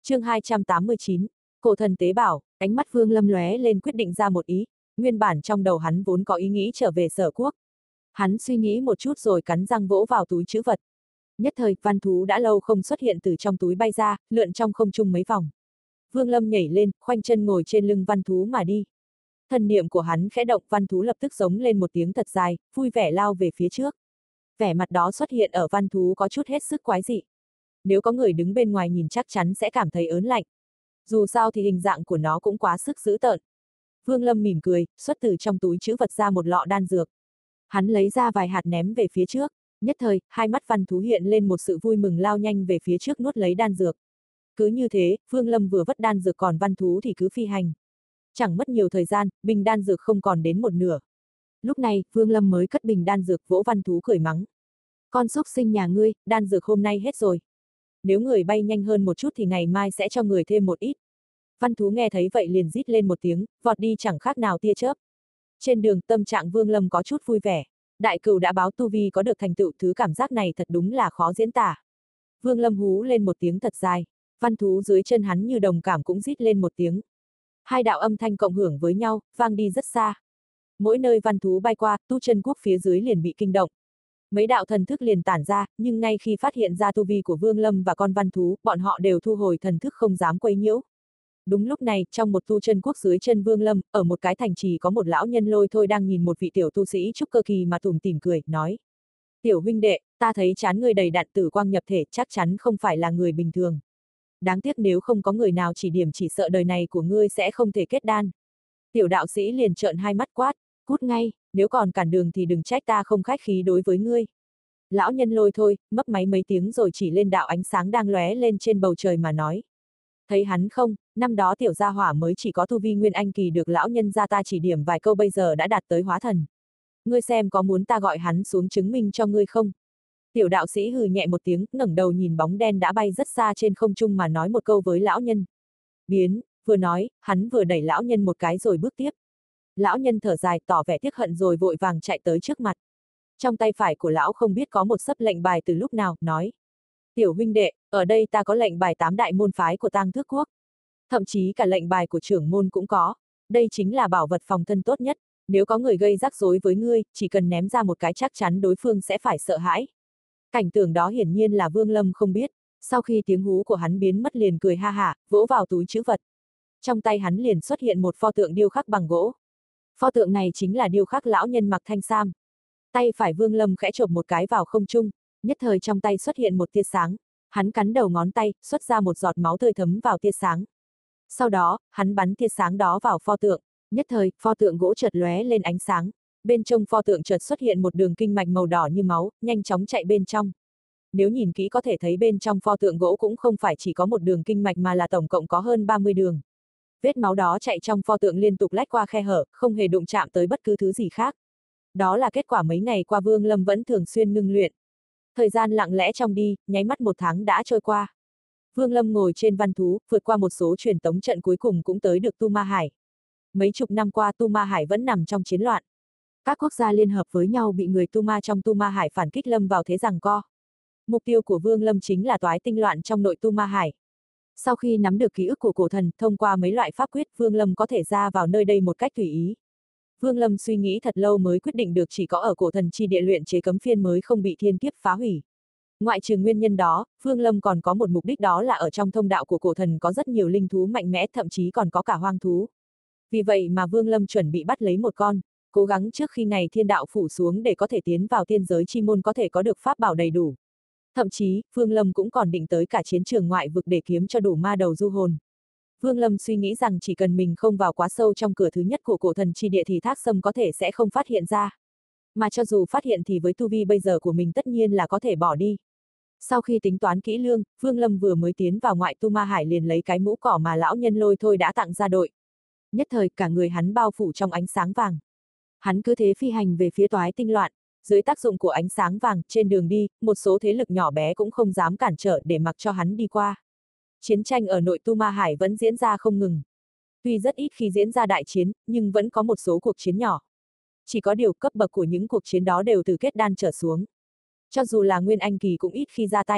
Chương 289, Cổ thần tế bảo. Ánh mắt Vương Lâm lóe lên quyết định ra một ý, nguyên bản trong đầu hắn vốn có ý nghĩ trở về Sở Quốc. Hắn suy nghĩ một chút rồi cắn răng vỗ vào túi trữ vật. Nhất thời, văn thú đã lâu không xuất hiện từ trong túi bay ra, lượn trong không trung mấy vòng. Vương Lâm nhảy lên, khoanh chân ngồi trên lưng văn thú mà đi. Thần niệm của hắn khẽ động, văn thú lập tức giống lên một tiếng thật dài, vui vẻ lao về phía trước. Vẻ mặt đó xuất hiện ở văn thú có chút hết sức quái dị. Nếu có người đứng bên ngoài nhìn chắc chắn sẽ cảm thấy ớn lạnh. Dù sao thì hình dạng của nó cũng quá sức dữ tợn. Vương Lâm mỉm cười, xuất từ trong túi trữ vật ra một lọ đan dược. Hắn lấy ra vài hạt ném về phía trước, nhất thời, hai mắt văn thú hiện lên một sự vui mừng lao nhanh về phía trước nuốt lấy đan dược. Cứ như thế, Vương Lâm vừa vất đan dược còn văn thú thì cứ phi hành. Chẳng mất nhiều thời gian, bình đan dược không còn đến một nửa. Lúc này, Vương Lâm mới cất bình đan dược vỗ văn thú cười mắng. Con xúc sinh nhà ngươi, đan dược hôm nay hết rồi. Nếu người bay nhanh hơn một chút thì ngày mai sẽ cho người thêm một ít. Văn thú nghe thấy vậy liền rít lên một tiếng, vọt đi chẳng khác nào tia chớp. Trên đường tâm trạng Vương Lâm có chút vui vẻ. Đại cửu đã báo tu vi có được thành tựu, thứ cảm giác này thật đúng là khó diễn tả. Vương Lâm hú lên một tiếng thật dài, văn thú dưới chân hắn như đồng cảm cũng rít lên một tiếng. Hai đạo âm thanh cộng hưởng với nhau, vang đi rất xa. Mỗi nơi văn thú bay qua, tu chân quốc phía dưới liền bị kinh động. Mấy đạo thần thức liền tản ra, nhưng ngay khi phát hiện ra tu vi của Vương Lâm và con văn thú, bọn họ đều thu hồi thần thức không dám quấy nhiễu. Đúng lúc này, trong một tu chân quốc dưới chân Vương Lâm, ở một cái thành trì có một lão nhân lôi thôi đang nhìn một vị tiểu tu sĩ trúc cơ kỳ mà tủm tỉm cười, nói. Tiểu huynh đệ, ta thấy trán ngươi đầy đặn tử quang nhập thể, chắc chắn không phải là người bình thường. Đáng tiếc nếu không có người nào chỉ điểm chỉ sợ đời này của ngươi sẽ không thể kết đan. Tiểu đạo sĩ liền trợn hai mắt quát, cút ngay, nếu còn cản đường thì đừng trách ta không khách khí đối với ngươi. Lão nhân lôi thôi, mấp máy mấy tiếng rồi chỉ lên đạo ánh sáng đang lóe lên trên bầu trời mà nói. Thấy hắn không, năm đó tiểu gia hỏa mới chỉ có tu vi nguyên anh kỳ được lão nhân gia ta chỉ điểm vài câu bây giờ đã đạt tới hóa thần. Ngươi xem có muốn ta gọi hắn xuống chứng minh cho ngươi không? Tiểu đạo sĩ hừ nhẹ một tiếng, ngẩng đầu nhìn bóng đen đã bay rất xa trên không trung mà nói một câu với lão nhân. Biến, vừa nói, hắn vừa đẩy lão nhân một cái rồi bước tiếp. Lão nhân thở dài tỏ vẻ tiếc hận rồi vội vàng chạy tới trước mặt. Trong tay phải của lão không biết có một sấp lệnh bài từ lúc nào, nói. Tiểu huynh đệ, ở đây ta có lệnh bài 8 đại môn phái của Tang Thước Quốc. Thậm chí cả lệnh bài của trưởng môn cũng có. Đây chính là bảo vật phòng thân tốt nhất. Nếu có người gây rắc rối với ngươi, chỉ cần ném ra một cái chắc chắn đối phương sẽ phải sợ hãi. Cảnh tượng đó hiển nhiên là Vương Lâm không biết. Sau khi tiếng hú của hắn biến mất liền cười ha hả, vỗ vào túi trữ vật. Trong tay hắn liền xuất hiện một pho tượng điêu khắc bằng gỗ. Pho tượng này chính là điêu khắc lão nhân mặc thanh sam. Tay phải Vương Lâm khẽ chộp một cái vào không trung, nhất thời trong tay xuất hiện một tia sáng. Hắn cắn đầu ngón tay, xuất ra một giọt máu tươi thấm vào tia sáng. Sau đó, hắn bắn tia sáng đó vào pho tượng, nhất thời, pho tượng gỗ chợt lóe lên ánh sáng. Bên trong pho tượng chợt xuất hiện một đường kinh mạch màu đỏ như máu, nhanh chóng chạy bên trong. Nếu nhìn kỹ có thể thấy bên trong pho tượng gỗ cũng không phải chỉ có một đường kinh mạch mà là tổng cộng có hơn 30 đường. Vết máu đó chạy trong pho tượng liên tục lách qua khe hở, không hề đụng chạm tới bất cứ thứ gì khác. Đó là kết quả mấy ngày qua Vương Lâm vẫn thường xuyên ngưng luyện. Thời gian lặng lẽ trong đi, nháy mắt 1 tháng đã trôi qua. Vương Lâm ngồi trên văn thú, vượt qua một số truyền tống trận cuối cùng cũng tới được Tu Ma Hải. Mấy chục năm qua Tu Ma Hải vẫn nằm trong chiến loạn. Các quốc gia liên hợp với nhau bị người Tu Ma trong Tu Ma Hải phản kích lâm vào thế giằng co. Mục tiêu của Vương Lâm chính là toái tinh loạn trong nội Tu Ma Hải. Sau khi nắm được ký ức của cổ thần, thông qua mấy loại pháp quyết, Vương Lâm có thể ra vào nơi đây một cách tùy ý. Vương Lâm suy nghĩ thật lâu mới quyết định được chỉ có ở cổ thần chi địa luyện chế cấm phiên mới không bị thiên kiếp phá hủy. Ngoại trừ nguyên nhân đó, Vương Lâm còn có một mục đích, đó là ở trong thông đạo của cổ thần có rất nhiều linh thú mạnh mẽ, thậm chí còn có cả hoang thú. Vì vậy mà Vương Lâm chuẩn bị bắt lấy một con, cố gắng trước khi ngày thiên đạo phủ xuống để có thể tiến vào tiên giới chi môn có thể có được pháp bảo đầy đủ. Thậm chí, Vương Lâm cũng còn định tới cả chiến trường ngoại vực để kiếm cho đủ ma đầu du hồn. Vương Lâm suy nghĩ rằng chỉ cần mình không vào quá sâu trong cửa thứ nhất của cổ thần chi địa thì Thác Sâm có thể sẽ không phát hiện ra. Mà cho dù phát hiện thì với tu vi bây giờ của mình tất nhiên là có thể bỏ đi. Sau khi tính toán kỹ lưỡng, Vương Lâm vừa mới tiến vào ngoại Tu Ma Hải liền lấy cái mũ cỏ mà lão nhân lôi thôi đã tặng ra đội. Nhất thời cả người hắn bao phủ trong ánh sáng vàng. Hắn cứ thế phi hành về phía toái tinh loạn. Dưới tác dụng của ánh sáng vàng, trên đường đi, một số thế lực nhỏ bé cũng không dám cản trở để mặc cho hắn đi qua. Chiến tranh ở nội Tu Ma Hải vẫn diễn ra không ngừng. Tuy rất ít khi diễn ra đại chiến, nhưng vẫn có một số cuộc chiến nhỏ. Chỉ có điều cấp bậc của những cuộc chiến đó đều từ kết đan trở xuống. Cho dù là nguyên anh kỳ cũng ít khi ra tay.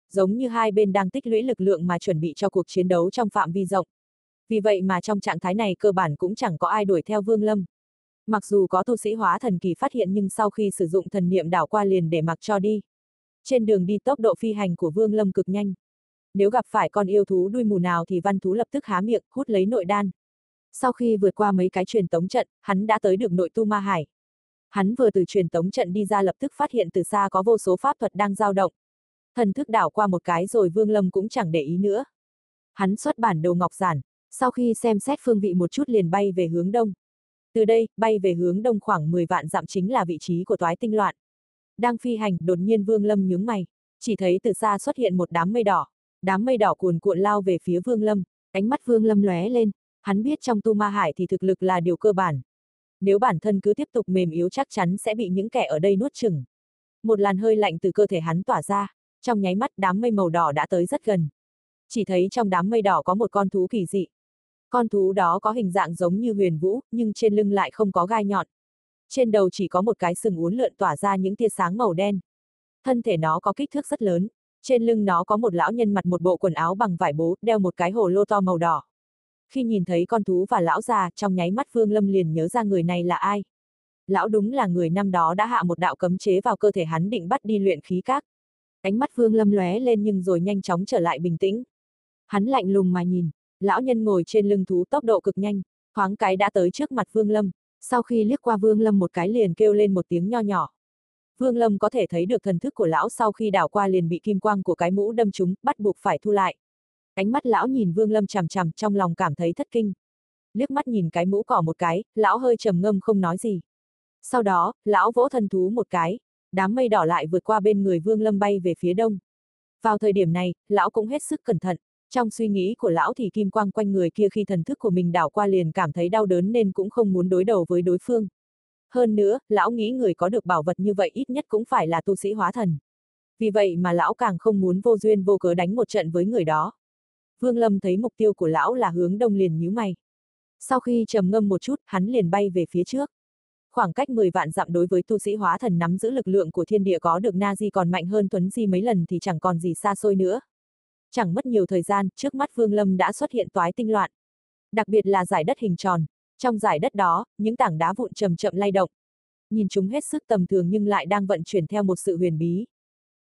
giống như hai bên đang tích lũy lực lượng mà chuẩn bị cho cuộc chiến đấu trong phạm vi rộng. Vì vậy mà trong trạng thái này cơ bản cũng chẳng có ai đuổi theo Vương Lâm. Mặc dù có tu sĩ hóa thần kỳ phát hiện nhưng sau khi sử dụng thần niệm đảo qua liền để mặc cho đi. Trên đường đi tốc độ phi hành của Vương Lâm cực nhanh. Nếu gặp phải con yêu thú đuôi mù nào thì văn thú lập tức há miệng, hút lấy nội đan. Sau khi vượt qua mấy cái truyền tống trận, hắn đã tới được nội tu ma hải. Hắn vừa từ truyền tống trận đi ra lập tức phát hiện từ xa có vô số pháp thuật đang dao động. Thần thức đảo qua một cái rồi Vương Lâm cũng chẳng để ý nữa. Hắn xuất bản đồ ngọc giản, sau khi xem xét phương vị một chút liền bay về hướng đông. Từ đây, bay về hướng đông khoảng 10 vạn dặm chính là vị trí của toái tinh loạn. Đang phi hành, đột nhiên Vương Lâm nhướng mày, chỉ thấy từ xa xuất hiện một đám mây đỏ. Đám mây đỏ cuồn cuộn lao về phía Vương Lâm, ánh mắt Vương Lâm lóe lên, hắn biết trong tu ma hải thì thực lực là điều cơ bản. Nếu bản thân cứ tiếp tục mềm yếu chắc chắn sẽ bị những kẻ ở đây nuốt chửng. Một làn hơi lạnh từ cơ thể hắn tỏa ra, trong nháy mắt đám mây màu đỏ đã tới rất gần. Chỉ thấy trong đám mây đỏ có một con thú kỳ dị. Con thú đó có hình dạng giống như huyền vũ, nhưng trên lưng lại không có gai nhọn. Trên đầu chỉ có một cái sừng uốn lượn tỏa ra những tia sáng màu đen. Thân thể nó có kích thước rất lớn. Trên lưng nó có một lão nhân mặc một bộ quần áo bằng vải bố, đeo một cái hồ lô to màu đỏ. Khi nhìn thấy con thú và lão già, trong nháy mắt Vương Lâm liền nhớ ra người này là ai. Lão đúng là người năm đó đã hạ một đạo cấm chế vào cơ thể hắn định bắt đi luyện khí các. Ánh mắt Vương Lâm lóe lên nhưng rồi nhanh chóng trở lại bình tĩnh. Hắn lạnh lùng mà nhìn, lão nhân ngồi trên lưng thú tốc độ cực nhanh, thoáng cái đã tới trước mặt Vương Lâm, sau khi liếc qua Vương Lâm một cái liền kêu lên một tiếng nho nhỏ. Vương Lâm có thể thấy được thần thức của lão sau khi đảo qua liền bị kim quang của cái mũ đâm trúng, bắt buộc phải thu lại. Ánh mắt lão nhìn Vương Lâm chằm chằm, trong lòng cảm thấy thất kinh. Liếc mắt nhìn cái mũ cỏ một cái, lão hơi trầm ngâm không nói gì. Sau đó, lão vỗ thần thú một cái, đám mây đỏ lại vượt qua bên người Vương Lâm bay về phía đông. Vào thời điểm này, lão cũng hết sức cẩn thận. Trong suy nghĩ của lão thì kim quang quanh người kia khi thần thức của mình đảo qua liền cảm thấy đau đớn nên cũng không muốn đối đầu với đối phương. Hơn nữa, lão nghĩ người có được bảo vật như vậy ít nhất cũng phải là tu sĩ hóa thần. Vì vậy mà lão càng không muốn vô duyên vô cớ đánh một trận với người đó. Vương Lâm thấy mục tiêu của lão là hướng đông liền nhíu mày. Sau khi trầm ngâm một chút, hắn liền bay về phía trước. Khoảng cách 10 vạn dặm đối với tu sĩ hóa thần nắm giữ lực lượng của thiên địa có được Na Di còn mạnh hơn Tuấn Di mấy lần thì chẳng còn gì xa xôi nữa. Chẳng mất nhiều thời gian, trước mắt Vương Lâm đã xuất hiện toái tinh loạn. Đặc biệt là dải đất hình tròn. Trong dải đất đó, những tảng đá vụn chậm chậm lay động. Nhìn chúng hết sức tầm thường nhưng lại đang vận chuyển theo một sự huyền bí.